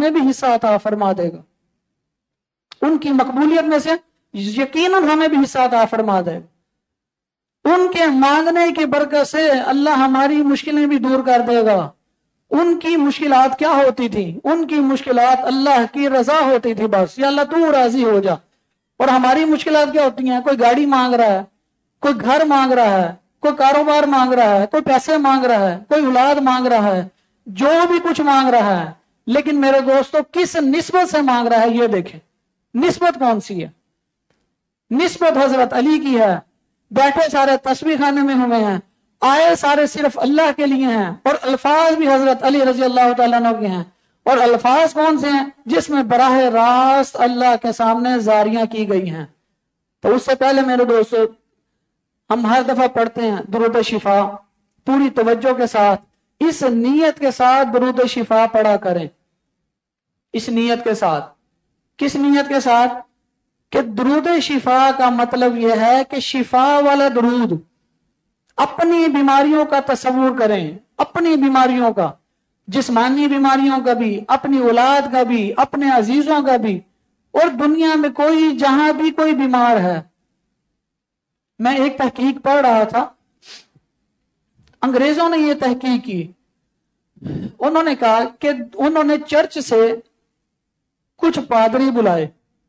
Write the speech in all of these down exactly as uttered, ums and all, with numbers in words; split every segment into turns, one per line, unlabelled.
میں بھی حصہ عطا فرما دے گا. ان کی مقبولیت میں سے یقیناً ہمیں بھی حصہ عطا فرما دے گا. ان کے مانگنے کی برکت سے اللہ ہماری مشکلیں بھی دور کر دے گا. ان کی مشکلات کیا ہوتی تھی؟ ان کی مشکلات اللہ کی رضا ہوتی تھی. بس یا اللہ تو راضی ہو جا. اور ہماری مشکلات کیا ہوتی ہیں؟ کوئی گاڑی مانگ رہا ہے, کوئی گھر مانگ رہا ہے, کوئی کاروبار مانگ رہا ہے, کوئی پیسے مانگ رہا ہے, کوئی اولاد مانگ رہا ہے, جو بھی کچھ مانگ رہا ہے. لیکن میرے دوستو کس نسبت سے مانگ رہا ہے یہ دیکھیں. نسبت کون سی ہے؟ نسبت حضرت علی کی ہے. بیٹھے سارے تسبیح خانے میں ہوئے ہیں, آئے سارے صرف اللہ کے لیے ہیں, اور الفاظ بھی حضرت علی رضی اللہ تعالیٰ عنہ کے ہیں. اور الفاظ کون سے ہیں؟ جس میں براہ راست اللہ کے سامنے زاریاں کی گئی ہیں. تو اس سے پہلے میرے دوستو ہم ہر دفعہ پڑھتے ہیں درود شفا, پوری توجہ کے ساتھ اس نیت کے ساتھ درود شفا پڑھا کریں. اس نیت کے ساتھ. کس نیت کے ساتھ؟ کہ درود شفا کا مطلب یہ ہے کہ شفا والا درود. اپنی بیماریوں کا تصور کریں, اپنی بیماریوں کا, جسمانی بیماریوں کا بھی, اپنی اولاد کا بھی, اپنے عزیزوں کا بھی, اور دنیا میں کوئی جہاں بھی کوئی بیمار ہے. میں ایک تحقیق پڑھ رہا تھا, انگریزوں نے یہ تحقیق کی. انہوں نے کہا کہ انہوں نے چرچ سے کچھ پادری بلائے,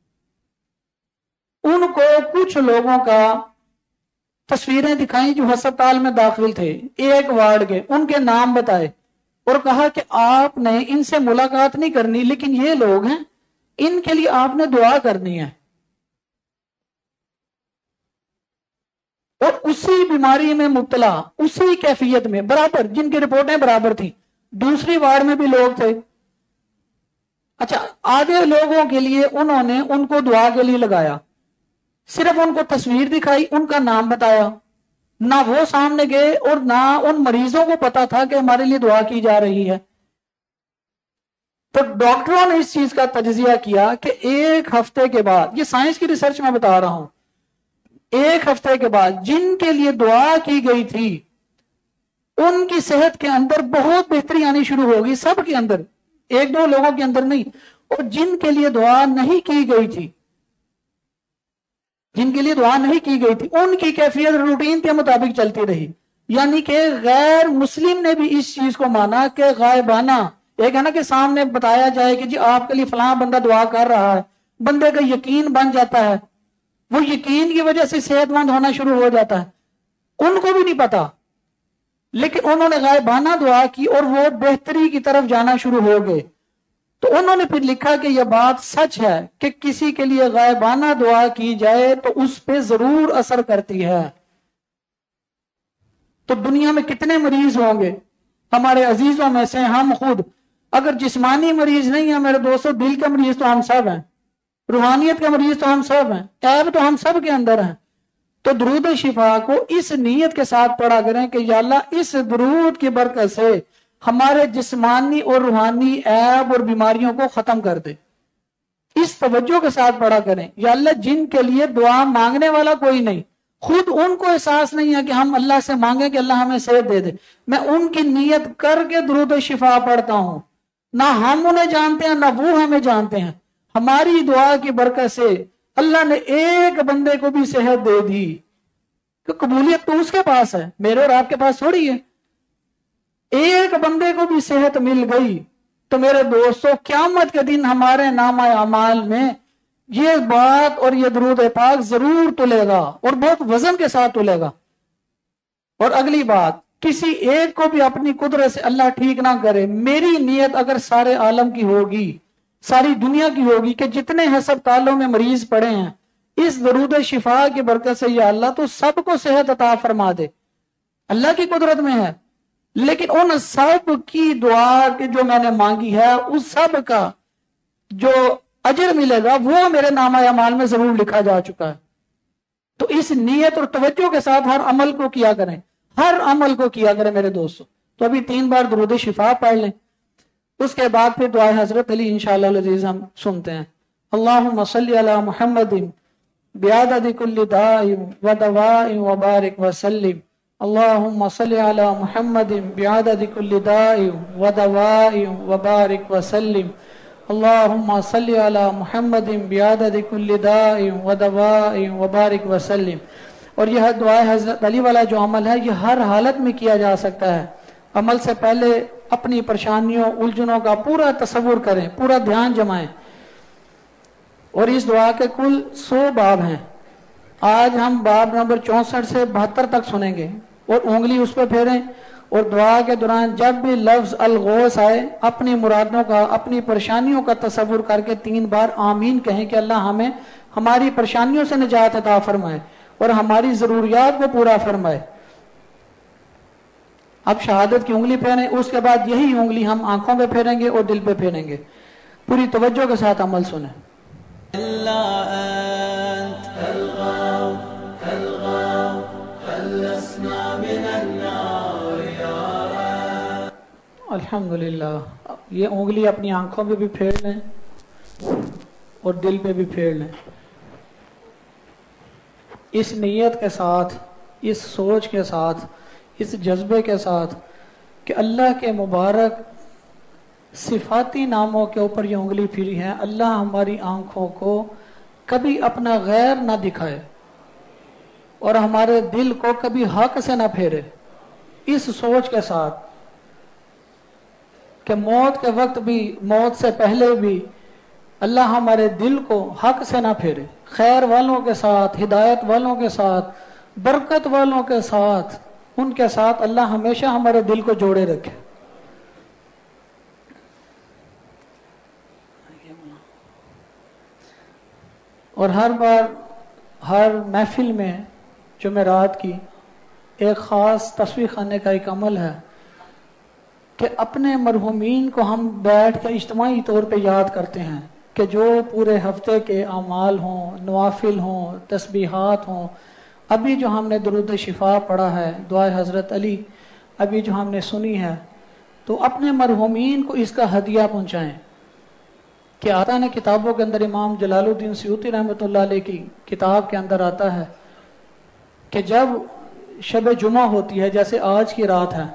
ان کو کچھ لوگوں کا تصویریں دکھائیں جو ہسپتال میں داخل تھے ایک وارڈ کے, ان کے نام بتائے اور کہا کہ آپ نے ان سے ملاقات نہیں کرنی, لیکن یہ لوگ ہیں ان کے لیے آپ نے دعا کرنی ہے. اور اسی بیماری میں مبتلا, اسی کیفیت میں برابر, جن کی رپورٹیں برابر تھیں, دوسری وارڈ میں بھی لوگ تھے. اچھا, آدھے لوگوں کے لیے انہوں نے ان کو دعا کے لیے لگایا, صرف ان کو تصویر دکھائی, ان کا نام بتایا, نہ وہ سامنے گئے اور نہ ان مریضوں کو پتا تھا کہ ہمارے لیے دعا کی جا رہی ہے. تو ڈاکٹروں نے اس چیز کا تجزیہ کیا کہ ایک ہفتے کے بعد, یہ سائنس کی ریسرچ میں بتا رہا ہوں, ایک ہفتے کے بعد جن کے لیے دعا کی گئی تھی ان کی صحت کے اندر بہت بہتری آنی شروع ہوگی, سب کے اندر, ایک دو لوگوں کے اندر نہیں. اور جن کے لیے دعا نہیں کی گئی تھی, جن کے لیے دعا نہیں کی گئی تھی, ان کی کیفیت روٹین کے مطابق چلتی رہی. یعنی کہ غیر مسلم نے بھی اس چیز کو مانا کہ غائبانہ, ایک ہے نا کہ سامنے بتایا جائے کہ جی آپ کے لیے فلاں بندہ دعا کر رہا ہے, بندے کا یقین بن جاتا ہے, وہ یقین کی وجہ سے صحت مند ہونا شروع ہو جاتا ہے. ان کو بھی نہیں پتا, لیکن انہوں نے غائبانہ دعا کی اور وہ بہتری کی طرف جانا شروع ہو گئے. تو انہوں نے پھر لکھا کہ یہ بات سچ ہے کہ کسی کے لیے غائبانہ دعا کی جائے تو اس پہ ضرور اثر کرتی ہے. تو دنیا میں کتنے مریض ہوں گے ہمارے عزیزوں میں سے, ہم خود اگر جسمانی مریض نہیں ہیں میرے دوستو, دل کے مریض تو ہم سب ہیں, روحانیت کے مریض تو ہم سب ہیں, عیب تو ہم سب کے اندر ہیں. تو درود شفا کو اس نیت کے ساتھ پڑھا کریں کہ یا اللہ اس درود کی برکت سے ہمارے جسمانی اور روحانی عیب اور بیماریوں کو ختم کر دے. اس توجہ کے ساتھ پڑھا کریں, یا اللہ جن کے لیے دعا مانگنے والا کوئی نہیں, خود ان کو احساس نہیں ہے کہ ہم اللہ سے مانگیں کہ اللہ ہمیں صحت دے دے, میں ان کی نیت کر کے درود شفا پڑھتا ہوں. نہ ہم انہیں جانتے ہیں نہ وہ ہمیں جانتے ہیں, ہماری دعا کی برکت سے اللہ نے ایک بندے کو بھی صحت دے دی. کہ قبولیت تو اس کے پاس ہے, میرے اور آپ کے پاس تھوڑی ہے. ایک بندے کو بھی صحت مل گئی تو میرے دوستو قیامت کے دن ہمارے نامہ اعمال میں یہ بات اور یہ درود پاک ضرور تلے گا, اور بہت وزن کے ساتھ تلے گا. اور اگلی بات, کسی ایک کو بھی اپنی قدرت سے اللہ ٹھیک نہ کرے. میری نیت اگر سارے عالم کی ہوگی, ساری دنیا کی ہوگی کہ جتنے ہسپتالوں میں مریض پڑے ہیں اس درود شفا کی برکت سے یا اللہ تو سب کو صحت عطا فرما دے, اللہ کی قدرت میں ہے. لیکن ان سب کی دعا کہ جو میں نے مانگی ہے اس سب کا جو اجر ملے گا وہ میرے نامہ اعمال میں ضرور لکھا جا چکا ہے. تو اس نیت اور توجہ کے ساتھ ہر عمل کو کیا کریں, ہر عمل کو کیا کریں میرے دوستو. تو ابھی تین بار درود شفا پڑھ لیں, اس کے بعد پھر دعائے حضرت علی انشاءاللہ العزیز ہم سنتے ہیں. اللہم صلی علی محمد بعدد کل داء و دواء وبارک وسلم. اللہم صلی علی محمد بعدد کل داء و دواء وبارک وسلم. अल्लाहुम्मा सल्ली अला मुहम्मदिन बिआदद कुल्लि दाइन व दवाइन व बारिक वसल्लिम। और यह दुआ हज़रत अली वाला जो अमल है, ये हर हालत में किया जा सकता है। अमल से पहले अपनी परेशानियों उलझनों का पूरा तसव्वुर करें, पूरा ध्यान जमाएं। और इस दुआ के कुल सौ बाब हैं। आज हम बाब नंबर चौसठ से बहत्तर तक सुनेंगे और उंगली उस पर फेरें। और दुआ के दौरान जब भी लफ्ज अलगोस आए, अपनी मुरादों का, अपनी परेशानियों का तसव्वुर करके तीन बार आमीन कहें कि अल्लाह हमें हमारी परेशानियों से निजात अता फरमाए और हमारी जरूरियात को पूरा फरमाए। अब शहादत की उंगली फेरें, उसके बाद यही उंगली हम आंखों पे फेरेंगे और दिल पे फेरेंगे। पूरी तवज्जो के साथ अमल सुने। अल्हम्दुलिल्लाह। ये उंगली अपनी आंखों पे भी फेर लें और दिल पे भी फेर लें। इस नीयत के साथ, इस सोच के साथ, इस जज्बे के साथ कि अल्लाह के मुबारक सिफाती नामों के ऊपर ये उंगली फिरी है, अल्लाह हमारी आंखों को कभी अपना गैर ना दिखाए और हमारे दिल को कभी हक से ना फेरे। इस सोच के साथ कि मौत के वक्त भी, मौत से पहले भी अल्लाह हमारे दिल को हक से ना फेरे, खैर वालों के साथ, हिदायत वालों के साथ, बरकत वालों के साथ, उनके साथ अल्लाह हमेशा हमारे दिल को जोड़े रखे। और हर बार, हर महफिल में जुमेरात की एक ख़ास तस्वीर खाने का एक अमल है कि अपने मरहूमीन को हम बैठ कर इज्तिमाई तौर पे याद करते हैं कि जो पूरे हफ्ते के अमाल हों, नवाफिल हों, तस्बीहात हों। अभी जो हमने दुरूद शिफा पढ़ा है, दुआ हज़रत अली अभी जो हमने सुनी है, तो अपने मरहूमीन को इसका हदिया पहुँचाएँ। कि आता ने किताबों के अंदर इमाम जलालुद्दीन सयूती रहमतुल्लाह अलैह की किताब के अंदर आता है कि जब शब जुमा होती है, जैसे आज की रात है,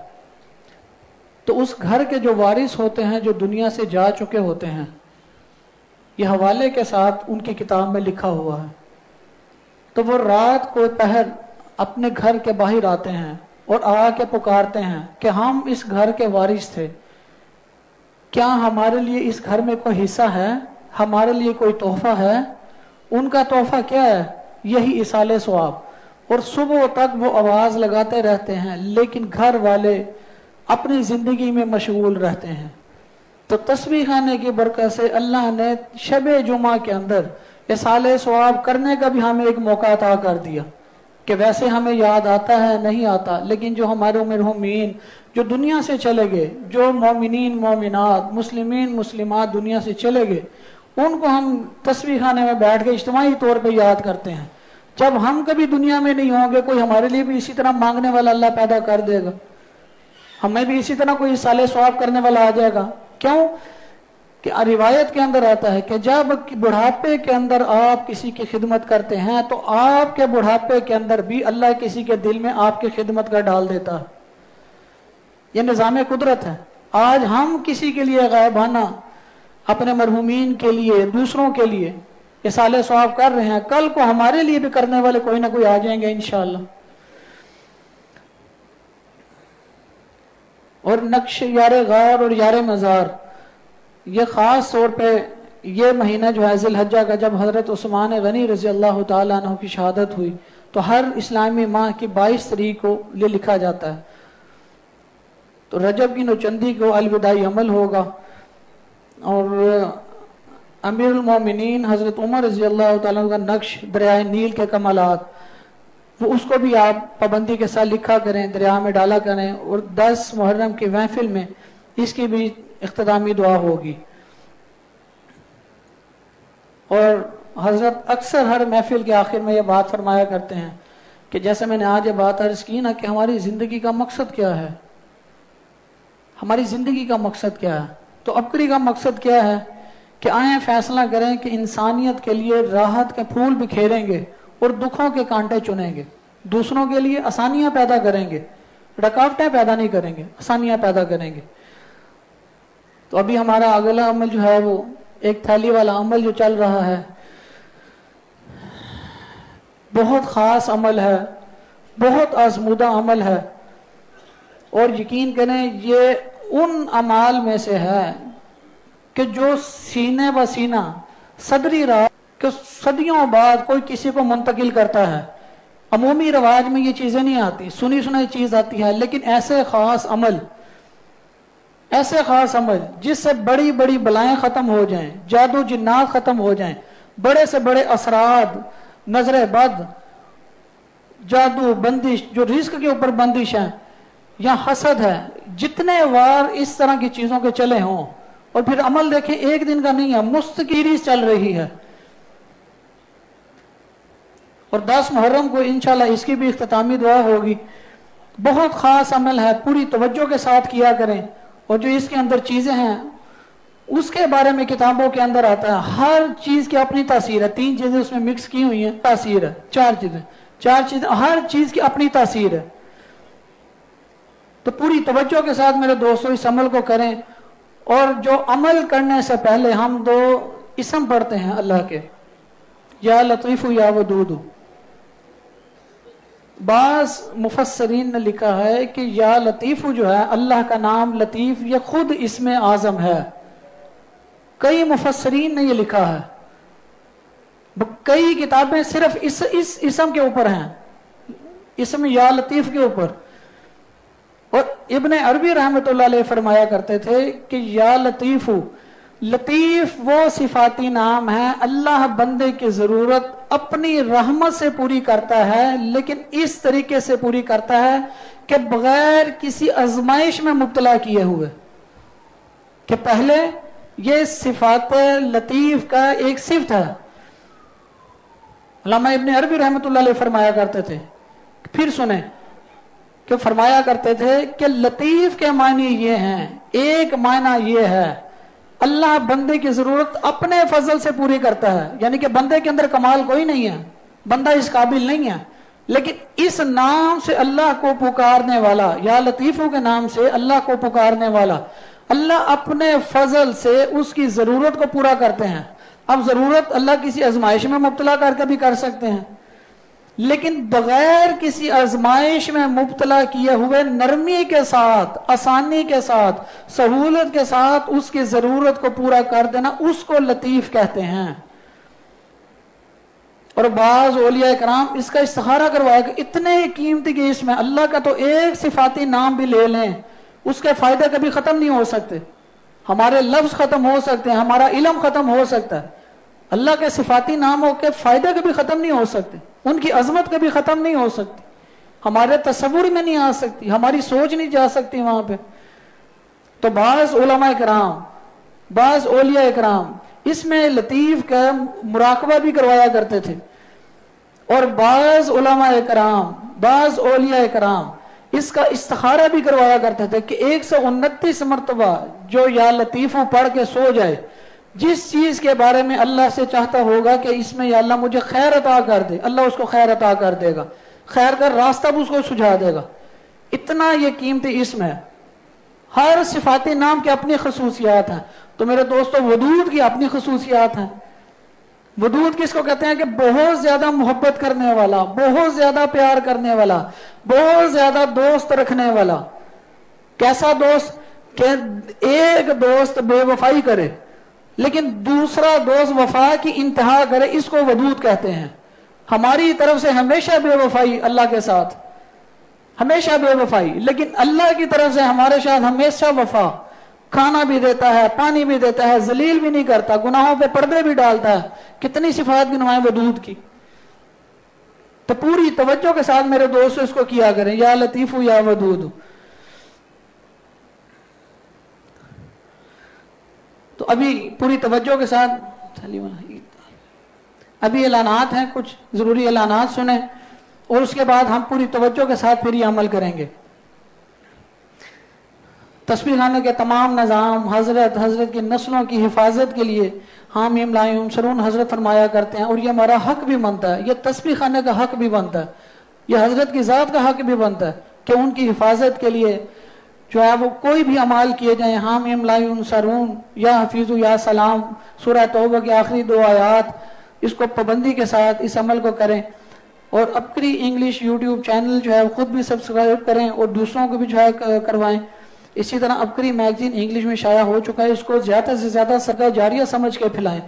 तो उस घर के जो वारिस होते हैं, जो दुनिया से जा चुके होते हैं, ये हवाले के साथ उनकी किताब में लिखा हुआ है, तो वो रात को पहर अपने घर के बाहर आते हैं और आके पुकारते हैं कि हम इस घर के वारिस थे, क्या हमारे लिए इस घर में कोई हिस्सा है, हमारे लिए कोई तोहफा है? उनका तोहफा क्या है? यही इसाले सवाब। और सुबह तक वो आवाज लगाते रहते हैं, लेकिन घर वाले अपनी जिंदगी में मशगूल रहते हैं। तो तस्बीह खाने की बरकत से अल्लाह ने शबे जुमा के अंदर इसाले सवाब करने का भी हमें एक मौका अता कर दिया कि वैसे हमें याद आता है, नहीं आता, लेकिन जो हमारे मरहूमीन जो दुनिया से चले गए, जो मोमिनीन मोमिनात, मुस्लिमीन मुस्लिमात दुनिया से चले गए, उनको हम तस्बीह खाने में बैठ के इज्तिमाई तौर पे याद करते हैं। जब हम कभी दुनिया में नहीं होंगे, कोई हमारे लिए भी इसी तरह मांगने वाला अल्लाह पैदा कर देगा, हमें भी इसी तरह कोई साले सवाब करने वाला आ जाएगा। क्यों कि रिवायत के अंदर आता है कि जब बुढ़ापे के अंदर आप किसी की खिदमत करते हैं, तो आपके बुढ़ापे के अंदर भी अल्लाह किसी के दिल में आपकी खिदमत का डाल देता है। ये निज़ाम कुदरत है। आज हम किसी के लिए गायबाना अपने मरहूमीन के लिए, दूसरों के लिए ये साले सवाब कर रहे हैं, कल को हमारे लिए भी करने वाले कोई ना कोई आ जाएंगे इंशाअल्लाह। और नक्श यारे गार और यारे मज़ार, ये ख़ास तौर पे ये महीना जो है ज़िलहज्जा का, जब हज़रत उस्मान गनी रज़ी अल्लाह तआला अन्हु की शहादत हुई, तो हर इस्लामी माह की बाईस तारीख को ये लिखा जाता है। तो रजब की नौचंदी को अलविदाई अमल होगा और अमीरुल मोमिनीन हज़रत उमर रज़ी अल्लाह तआला का नक्श दरियाए नील के कमालात, वो उसको भी आप पाबंदी के साथ लिखा करें, दरिया में डाला करें। और दस मुहर्रम की महफिल में इसकी भी इख्तितामी दुआ होगी। और हजरत अक्सर हर महफिल के आखिर में ये बात फरमाया करते हैं कि जैसे मैंने आज ये बात अर्ज की ना कि हमारी जिंदगी का मकसद क्या है, हमारी जिंदगी का मकसद क्या है। तो अबकरी का मकसद क्या है कि आए फैसला करें कि इंसानियत के लिए राहत के फूल बिखेरेंगे और दुखों के कांटे चुनेंगे, दूसरों के लिए आसानियां पैदा करेंगे, रुकावटें पैदा नहीं करेंगे, आसानियां पैदा करेंगे। تو ابھی ہمارا اگلا عمل جو ہے وہ ایک تھیلی والا عمل جو چل رہا ہے، بہت خاص عمل ہے، بہت آزمودہ عمل ہے، اور یقین کریں یہ ان اعمال میں سے ہے کہ جو سینے و سینہ صدری رہا کہ صدیوں بعد کوئی کسی کو منتقل کرتا ہے۔ عمومی رواج میں یہ چیزیں نہیں آتی، سنی سنائی چیز آتی ہے، لیکن ایسے خاص عمل، ایسے خاص عمل جس سے بڑی بڑی بلائیں ختم ہو جائیں، جادو جنات ختم ہو جائیں، بڑے سے بڑے اثرات، نظر بد، جادو، بندش، جو رزق کے اوپر بندش ہے یا حسد ہے، جتنے وار اس طرح کی چیزوں کے چلے ہوں، اور پھر عمل دیکھیں ایک دن کا نہیں ہے، مستقیری چل رہی ہے۔ اور دس محرم کو انشاءاللہ اس کی بھی اختتامی دعا ہوگی۔ بہت خاص عمل ہے، پوری توجہ کے ساتھ کیا کریں، اور جو اس کے اندر چیزیں ہیں اس کے بارے میں کتابوں کے اندر آتا ہے، ہر چیز کی اپنی تاثیر ہے، تین چیزیں اس میں مکس کی ہوئی ہیں، تاثیر ہے، چار چیزیں چار چیزیں ہر چیز کی اپنی تاثیر ہے۔ تو پوری توجہ کے ساتھ میرے دوستوں اس عمل کو کریں، اور جو عمل کرنے سے پہلے ہم دو اسم پڑھتے ہیں اللہ کے، یا لطیف یا ودود۔ بعض مفسرین نے لکھا ہے کہ یا لطیف جو ہے اللہ کا نام لطیف، یہ خود اسم اعظم ہے۔ کئی مفسرین نے یہ لکھا ہے، کئی کتابیں صرف اس اس اسم کے اوپر ہیں، اسم یا لطیف کے اوپر۔ اور ابن عربی رحمۃ اللہ علیہ فرمایا کرتے تھے کہ یا لطیف، لطیف وہ صفاتی نام ہے، اللہ بندے کی ضرورت اپنی رحمت سے پوری کرتا ہے، لیکن اس طریقے سے پوری کرتا ہے کہ بغیر کسی آزمائش میں مبتلا کیے ہوئے، کہ پہلے یہ صفات لطیف کا ایک صفت ہے۔ علامہ ابن عربی رحمۃ اللہ علیہ فرمایا کرتے تھے، پھر سنیں کہ فرمایا کرتے تھے کہ لطیف کے معنی یہ ہیں، ایک معنی یہ ہے اللہ بندے کی ضرورت اپنے فضل سے پوری کرتا ہے، یعنی کہ بندے کے اندر کمال کوئی نہیں ہے، بندہ اس قابل نہیں ہے، لیکن اس نام سے اللہ کو پکارنے والا، یا لطیفوں کے نام سے اللہ کو پکارنے والا، اللہ اپنے فضل سے اس کی ضرورت کو پورا کرتے ہیں۔ اب ضرورت اللہ کسی آزمائش میں مبتلا کر کے بھی کر سکتے ہیں، لیکن بغیر کسی آزمائش میں مبتلا کیے ہوئے نرمی کے ساتھ، آسانی کے ساتھ، سہولت کے ساتھ اس کی ضرورت کو پورا کر دینا، اس کو لطیف کہتے ہیں۔ اور بعض اولیاء کرام اس کا استخارہ کروایا کہ اتنے قیمتی کہ اس میں اللہ کا تو ایک صفاتی نام بھی لے لیں اس کے فائدے کبھی ختم نہیں ہو سکتے، ہمارے لفظ ختم ہو سکتے ہیں، ہمارا علم ختم ہو سکتا ہے، اللہ کے صفاتی ناموں کے فائدے کبھی ختم نہیں ہو سکتے، ان کی عظمت کبھی ختم نہیں ہو سکتی، ہمارے تصور میں نہیں آ سکتی، ہماری سوچ نہیں جا سکتی وہاں پہ۔ تو بعض علماء کرام، بعض اولیاء کرام اس میں لطیف کا مراقبہ بھی کروایا کرتے تھے، اور بعض علماء کرام، بعض اولیاء کرام اس کا استخارہ بھی کروایا کرتے تھے کہ ایک سو انتیس مرتبہ جو یا لطیفوں پڑھ کے سو جائے، جس چیز کے بارے میں اللہ سے چاہتا ہوگا کہ اس میں یا اللہ مجھے خیر عطا کر دے، اللہ اس کو خیر عطا کر دے گا، خیر کا راستہ بھی اس کو سجھا دے گا۔ اتنا یہ قیمتی اسم ہے، ہر صفاتی نام کی اپنی خصوصیات ہیں۔ تو میرے دوستو ودود کی اپنی خصوصیات ہیں۔ ودود کس کو کہتے ہیں؟ کہ بہت زیادہ محبت کرنے والا، بہت زیادہ پیار کرنے والا، بہت زیادہ دوست رکھنے والا۔ کیسا دوست؟ کہ ایک دوست بے وفائی کرے لیکن دوسرا دوست وفا کی انتہا کرے، اس کو ودود کہتے ہیں۔ ہماری طرف سے ہمیشہ بے وفائی اللہ کے ساتھ، ہمیشہ بے وفائی، لیکن اللہ کی طرف سے ہمارے ساتھ ہمیشہ وفا، کھانا بھی دیتا ہے، پانی بھی دیتا ہے، ذلیل بھی نہیں کرتا، گناہوں پہ پردے بھی ڈالتا ہے۔ کتنی صفات گنوائیں ودود کی۔ تو پوری توجہ کے ساتھ میرے دوست اس کو کیا کریں، یا لطیف یا ودود۔ تو ابھی پوری توجہ کے ساتھ ابھی اعلانات ہیں، کچھ ضروری اعلانات سنیں، اور اس کے بعد ہم پوری توجہ کے ساتھ پھر یہ عمل کریں گے۔ تسبیح خانے کے تمام نظام حضرت حضرت کی نسلوں کی حفاظت کے لیے حامیم لا ینصرون حضرت فرمایا کرتے ہیں، اور یہ ہمارا حق بھی بنتا ہے، یہ تسبیح خانے کا حق بھی بنتا ہے، یہ حضرت کی ذات کا حق بھی بنتا ہے کہ ان کی حفاظت کے لیے जो है वो कोई भी अमाल किए जाए, हामीम ला युनसरून, या हफीजु या सलाम, सूरह तौबा की आखिरी दो आयात, इसको पाबंदी के साथ इस अमल को करें। और अपकरी इंग्लिश यूट्यूब चैनल जो है वो खुद भी सब्सक्राइब करें और दूसरों को भी जो है करवाएं। इसी तरह अपकरी मैगजीन इंग्लिश में शाया हो चुका है, इसको ज्यादा से ज्यादा सदका जारिया समझ के फैलाएं।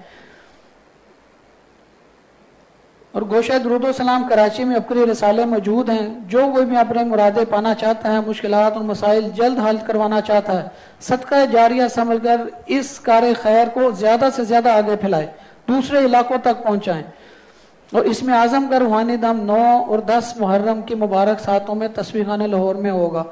और गोशा दुरूद सलाम कराची में अपकरी रसाले मौजूद हैं। जो कोई भी अपने मुरादे पाना चाहता है, मुश्किलात और मसाइल जल्द हल करवाना चाहता है, सदका जारिया समझकर इस कार खैर को ज्यादा से ज्यादा आगे फैलाए, दूसरे इलाकों तक पहुंचाएं। और इसमें आजम का रूहानी दम नौ और दस मुहर्रम की मुबारक सातों में तस्वीर खाने लाहौर में होगा।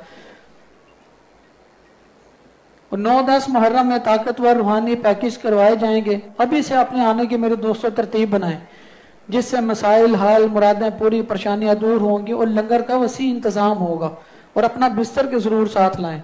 और नौ दस मुहर्रम में ताकतवर रूहानी पैकेज करवाए जाएंगे। अभी से अपने आने की मेरे दोस्तों तरतीब बनाएं, जिससे मसाइल हल, मुरादें पूरी, परेशानियां दूर होंगी और लंगर का वसी इंतजाम होगा। और अपना बिस्तर के जरूर साथ लाएं।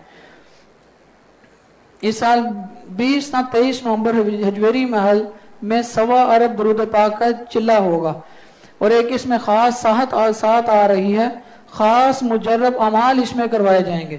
इस साल बीस ना तेईस नवंबर हजवेरी महल में सवा अरब दरूद पाक का चिल्ला होगा। और एक इसमें खास साहत और साथ आ रही है, खास मुजर्रब अमाल इसमें करवाए जाएंगे।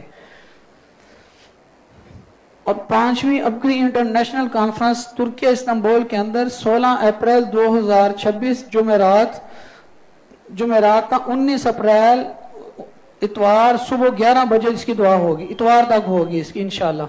और पांचवी अपकरी इंटरनेशनल कॉन्फ्रेंस तुर्की इस्तांबुल के अंदर सोलह अप्रैल दो हज़ार छब्बीस जुमेरात जुमेरात का उन्नीस अप्रैल इतवार सुबह ग्यारह बजे इसकी दुआ होगी, इतवार तक होगी इसकी इंशाल्लाह।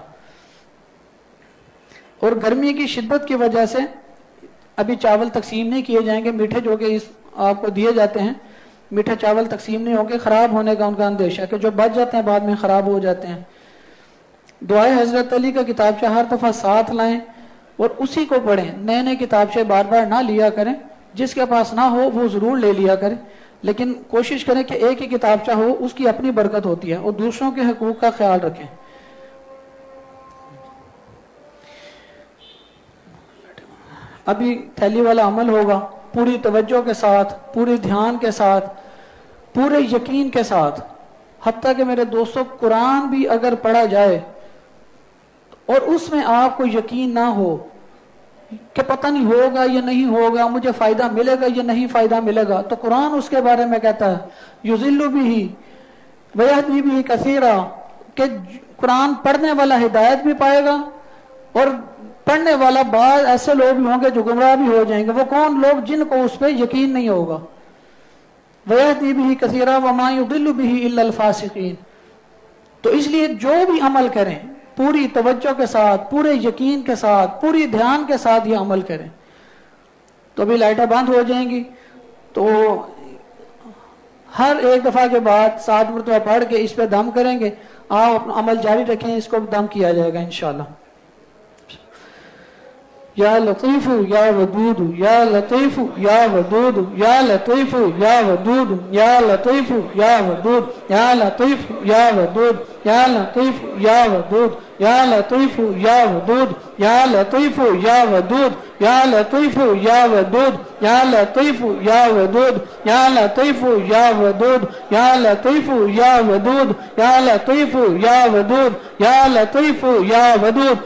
और गर्मी की शिद्दत की वजह से अभी चावल तकसीम नहीं किए जाएंगे, मीठे जो कि इस आपको दिए जाते हैं, मीठे चावल तकसीम नहीं होंगे, खराब होने का उनका अंदेशा कि जो बच जाते हैं बाद में खराब हो जाते हैं। दुआए हजरत अली का किताबचा हर दफा साथ लाएं और उसी को पढ़ें। नए नए किताबचे बार बार ना लिया करें, जिसके पास ना हो वो जरूर ले लिया करें, लेकिन कोशिश करें कि एक ही किताबचा हो, उसकी अपनी बरकत होती है। और दूसरों के हकूक का ख्याल रखें। अभी थैली वाला अमल होगा, पूरी तवज्जो के साथ, पूरे ध्यान के साथ, पूरे यकीन के साथ। हत्ता कि मेरे दोस्तों कुरान भी अगर पढ़ा जाए और उसमें आपको यकीन ना हो कि पता नहीं होगा या नहीं होगा, मुझे फायदा मिलेगा या नहीं फायदा मिलेगा, तो कुरान उसके बारे में कहता है युज़िल्लु बिही वयहदी बिही कसीरा, कि कुरान पढ़ने वाला हिदायत भी पाएगा और पढ़ने वाला बाद ऐसे लोग भी होंगे जो गुमराह भी हो जाएंगे। वो कौन लोग? जिनको उस पर यकीन नहीं होगा। वयहदी बिही कसीरा वमा युदिल्लु बिही इल्लल फासिकीन। तो इसलिए जो भी अमल करें पूरी तवज्जो के साथ, पूरे यकीन के साथ, पूरी ध्यान के साथ ये अमल करें। तो अभी लाइटें बंद हो जाएंगी, तो हर एक दफा के बाद सात मरतबा पढ़ के इस पे दम करेंगे। आप अपना अमल जारी रखें, इसको दम किया जाएगा इंशाल्लाह। या लतीफु या वदूद या लतीफु या वदूद या लतीफु या वदूद या लतीफु या वदूद या लतीफु या वदूद या लतीफु या वदूद या लतीफु या वदूद या लतीफु या वदूद या लतीफु या वदूद या लतीफु या वदूद या लतीफु या वदूद या लतीफु या वदूद या लतीफु या वदूद या लतीफु या वदूद।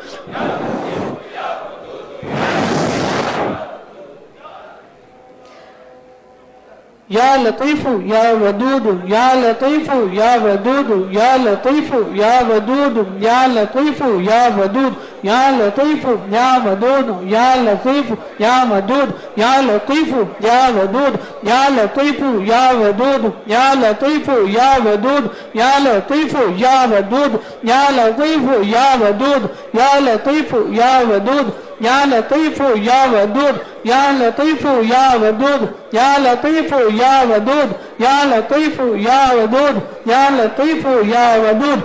या लतीफु या वदूद या लतीफु या वदूद या लतीफु या वदूद या लतीफु या वदूद या लतीफु या वदूद या लतीफु या वदूद या लतीफु या वदूद या लतीफु या वदूद या लतीफु या वदूद या लतीफु या वदूद या लतीफु या वदूद या लतीफु या वदूद या लतीफु या वदूद या लतीफु या वदूद या लतीफु या वदूद या लतीफु या वदूद या लतीफु या वदूद।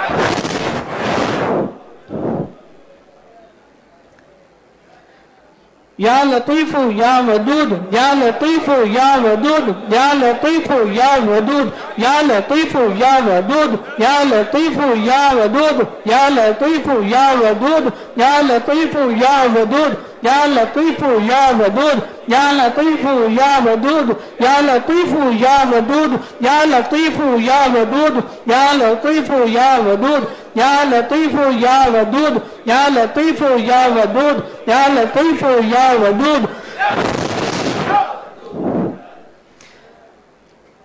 या लतीफु या वदूद या लतीफु या वदूद या लतीफु या वदूद या लतीफु या वदूद या लतीफु या वदूद या लतीफु या वदूद या लतीफु या वदूद या लतीफु या वदूद या लतीफु या वदूद या लतीफु या वदूद या लतीफु या वदूद या लतीफु या वदूद या लतीफु या वदूद या लतीफु या वदूद या लतीफु या वदूद।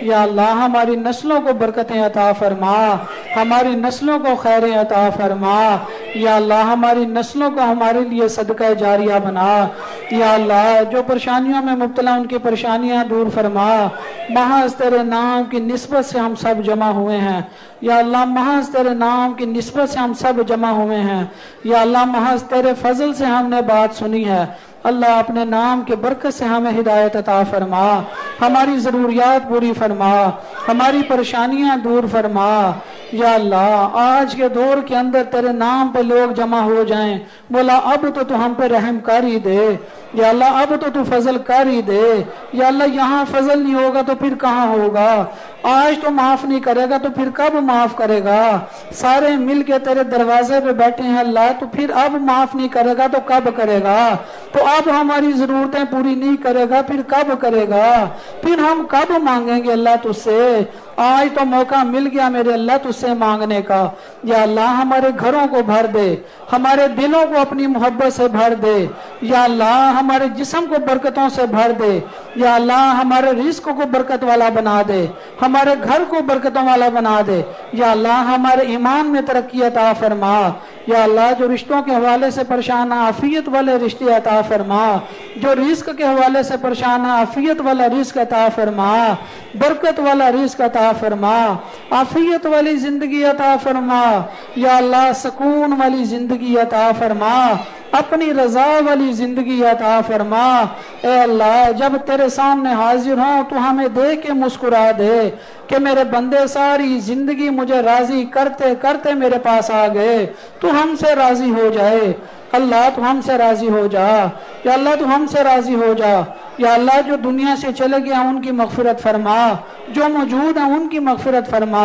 یا اللہ ہماری نسلوں کو برکتیں عطا فرما، ہماری نسلوں کو خیریں عطا فرما، یا اللہ ہماری نسلوں کو ہمارے لیے صدقہ جاریہ بنا، یا اللہ جو پریشانیوں میں مبتلا ان کی پریشانیاں دور فرما۔ محض تیرے نام کی نسبت سے ہم سب جمع ہوئے ہیں، یا اللہ محض تیرے نام کی نسبت سے ہم سب جمع ہوئے ہیں، یا اللہ محض تیرے فضل سے ہم نے بات سنی ہے۔ اللہ اپنے نام کے برکت سے ہمیں ہدایت عطا فرما، ہماری ضروریات پوری فرما، ہماری پریشانیاں دور فرما۔ یا اللہ آج کے دور کے اندر تیرے نام پہ لوگ جمع ہو جائیں، بولا اب تو تو ہم پہ رحم کر ہی دے، یا اللہ اب تو تو فضل کر ہی دے، یا اللہ یہاں فضل نہیں ہوگا تو پھر کہاں ہوگا؟ آج تو معاف نہیں کرے گا تو پھر کب معاف کرے گا؟ سارے مل کے تیرے دروازے پہ بیٹھے ہیں اللہ، تو پھر اب معاف نہیں کرے گا تو کب کرے گا؟ تو اب ہماری ضرورتیں پوری نہیں کرے گا پھر کب کرے گا؟ پھر ہم کب مانگیں گے اللہ تجھ سے؟ آج تو موقع مل گیا میرے اللہ تجھ سے مانگنے کا۔ یا اللہ ہمارے گھروں کو بھر دے، ہمارے دلوں کو اپنی محبت سے بھر دے، یا اللہ ہمارے جسم کو برکتوں سے بھر دے، یا اللہ ہمارے رزق کو برکت والا بنا دے، ہمارے گھر کو برکتوں والا بنا دے، یا اللہ ہمارے ایمان میں ترقی عطا فرما، یا اللہ جو رشتوں کے حوالے سے پریشان عافیت والے رشتے عطا فرما، جو رزق کے حوالے سے پریشان عافیت والا رزق عطا فرما، برکت والا رزق عطا فرما، عافیت والی زندگی عطا فرما، یا اللہ سکون والی زندگی عطا فرما، اپنی رضا والی زندگی عطا فرما۔ اے اللہ جب تیرے سامنے حاضر ہوں تو ہمیں دیکھ کے مسکرا دے کہ میرے بندے ساری زندگی مجھے راضی کرتے کرتے میرے پاس آ گئے، تو ہم سے راضی ہو جائے۔ اللہ تو ہم سے راضی ہو جا، یا اللہ تو ہم سے راضی ہو جا، یا اللہ جو دنیا سے چلے گئے ان کی مغفرت فرما، جو موجود ہیں ان کی مغفرت فرما،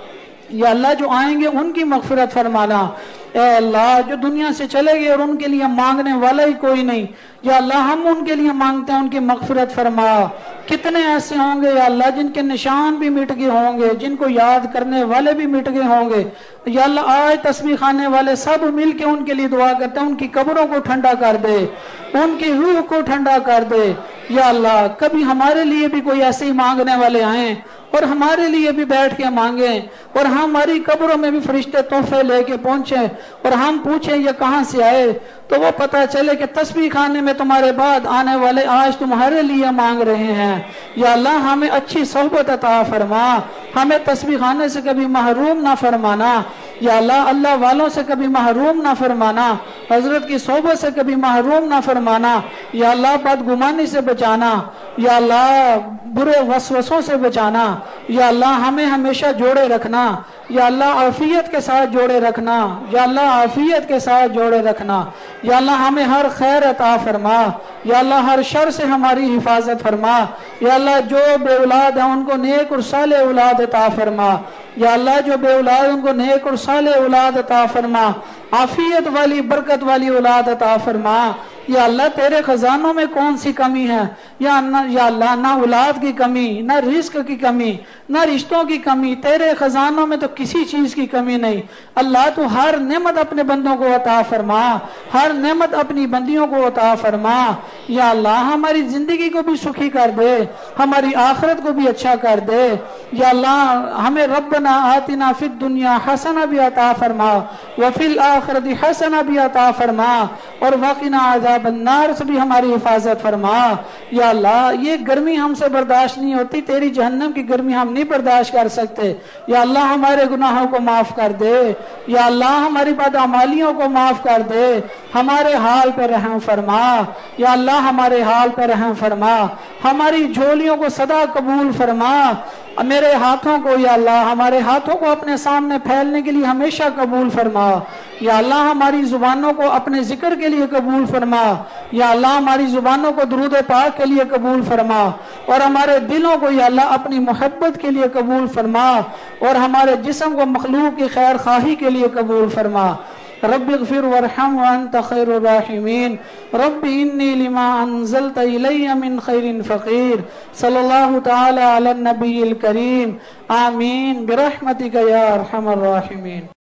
یا اللہ جو آئیں گے ان کی مغفرت فرمانا۔ اے اللہ جو دنیا سے چلے گئے اور ان کے لیے مانگنے والا ہی کوئی نہیں، یا اللہ ہم ان کے لیے مانگتے ہیں ان کی مغفرت فرما۔ کتنے ایسے ہوں گے یا اللہ جن کے نشان بھی مٹ گئے ہوں گے، جن کو یاد کرنے والے بھی مٹ گئے ہوں گے، یا اللہ آج تسبیح خانے والے سب مل کے ان کے لیے دعا کرتے ہیں ان کی قبروں کو ٹھنڈا کر دے، ان کی روح کو ٹھنڈا کر دے۔ یا اللہ کبھی ہمارے لیے بھی کوئی ایسے ہی مانگنے والے آئیں اور ہمارے لیے بھی بیٹھ کے مانگیں، اور ہماری قبروں میں بھی فرشتے تحفے لے کے پہنچیں اور ہم پوچھیں یہ کہاں سے آئے، تو وہ پتہ چلے کہ تسبیح خانے میں تمہارے بعد آنے والے آج تمہارے لیے مانگ رہے ہیں۔ یا اللہ ہمیں اچھی صحبت عطا فرما، ہمیں تسبیح خانے سے کبھی محروم نہ فرمانا، یا اللہ اللہ والوں سے کبھی محروم نہ فرمانا، حضرت کی صحبت سے کبھی محروم نہ فرمانا، یا اللہ بدگمانی سے بچانا، یا اللہ برے وسوسوں سے بچانا، یا اللہ ہمیں ہمیشہ جوڑے رکھنا، یا اللہ عافیت کے ساتھ جوڑے رکھنا، یا اللہ عافیت کے ساتھ جوڑے رکھنا، یا اللہ ہمیں ہر خیر عطا فرما، یا اللہ ہر شر سے ہماری حفاظت فرما، یا اللہ جو بے اولاد ہیں ان کو نیک اور صالح اولاد عطا فرما، یا اللہ جو بے اولاد ان کو نیک اور صالح اولاد عطا فرما، عافیت والی برکت والی اولاد عطا فرما۔ یا اللہ تیرے خزانوں میں کون سی کمی ہے؟ یا یا اللہ نہ اولاد کی کمی، نہ رزق کی کمی، نہ رشتوں کی کمی، تیرے خزانوں میں تو کسی چیز کی کمی نہیں۔ اللہ تو ہر نعمت اپنے بندوں کو عطا فرما، ہر نعمت اپنی بندیوں کو عطا فرما۔ یا اللہ ہماری زندگی کو بھی سکھی کر دے، ہماری آخرت کو بھی اچھا کر دے۔ یا اللہ ہمیں ربنا آتنا فی الدنیا حسنہ بھی عطا فرما، وفی الآخرت حسنہ بھی عطا فرما، اور وقنا عذاب النار سے بھی ہماری حفاظت فرما۔ یا اللہ یہ گرمی ہم سے برداشت نہیں ہوتی، تیری جہنم کی گرمی ہم نہیں برداشت کر سکتے۔ یا اللہ ہمارے گناہوں کو معاف کر دے، یا اللہ ہماری بدعمالیوں کو معاف کر دے، ہمارے حال پہ رحم فرما، یا اللہ ہمارے حال پہ رحم فرما، ہماری جھولیوں کو صدا قبول فرما، میرے ہاتھوں کو یا اللہ ہمارے ہاتھوں کو اپنے سامنے پھیلنے کے لیے ہمیشہ قبول فرما۔ یا اللہ ہماری زبانوں کو اپنے ذکر کے لیے قبول فرما، یا اللہ ہماری زبانوں کو درود پاک کے لیے قبول فرما، اور ہمارے دلوں کو یا اللہ اپنی محبت کے لیے قبول فرما، اور ہمارے جسم کو مخلوق کی خیر خواہی کے لیے قبول فرما۔ رب اغفر وارحم وانت خیر الراحمین، رب انی لما انزلت الی من خیر فقیر، صلی اللہ تعالی علی النبی الکریم، آمین برحمتک یا ارحم الراحمین۔